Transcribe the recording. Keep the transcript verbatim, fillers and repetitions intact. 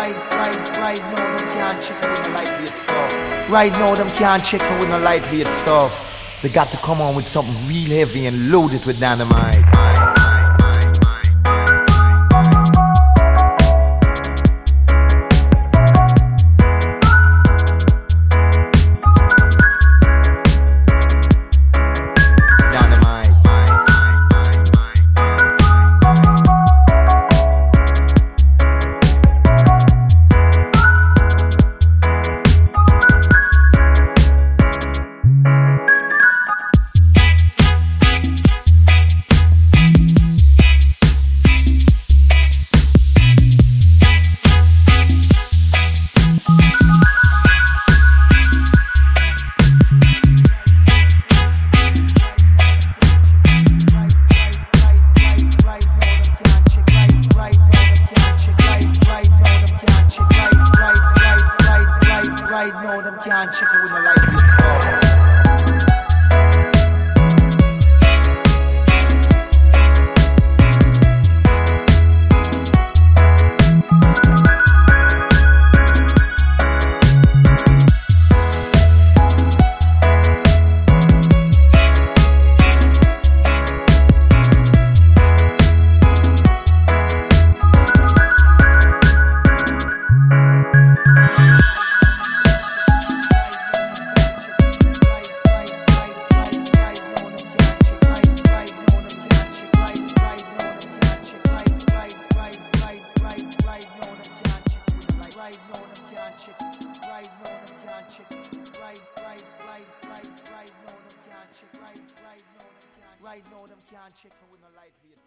right, right, right now them can't check me with no lightweight stuff. Right now them can't check me with no lightweight stuff. They got to come on with something real heavy and load it with dynamite. Can't check it with no lightweight stuff. Right now them can't check. Right now them can't check. Right, right, right, right, right now them can't check. Right, right now them can't. Right now them can't check me with no lightweight.